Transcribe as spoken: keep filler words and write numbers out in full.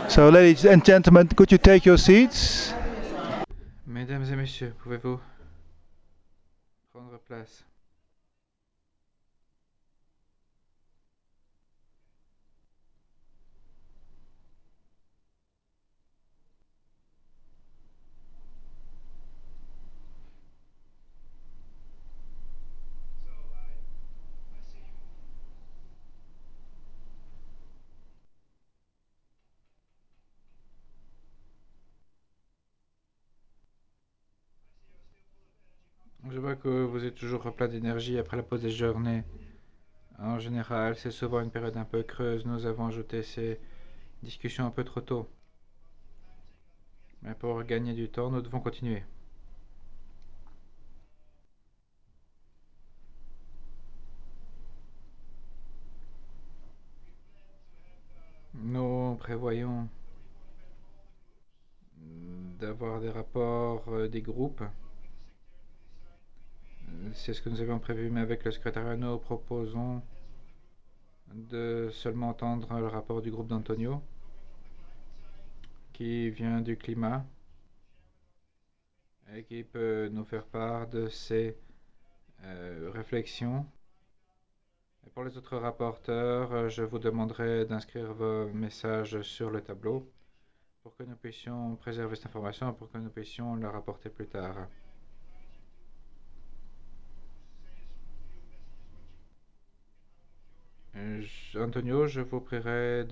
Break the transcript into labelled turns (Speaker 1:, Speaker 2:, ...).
Speaker 1: So, ladies and gentlemen, could you take your seats?
Speaker 2: Mesdames et messieurs, pouvez-vous prendre place? Je vois que vous êtes toujours plein d'énergie après la pause déjeuner. En général, c'est souvent une période un peu creuse. Nous avons ajouté ces discussions un peu trop tôt. Mais pour gagner du temps, nous devons continuer. Nous prévoyons d'avoir des rapports euh, des groupes. C'est ce que nous avions prévu, mais avec le secrétariat, nous proposons de seulement entendre le rapport du groupe d'Antonio, qui vient du climat et qui peut nous faire part de ses euh, réflexions. Et pour les autres rapporteurs, euh, je vous demanderai d'inscrire vos messages sur le tableau pour que nous puissions préserver cette information et pour que nous puissions la rapporter plus tard. Euh, Antonio, je vous prierai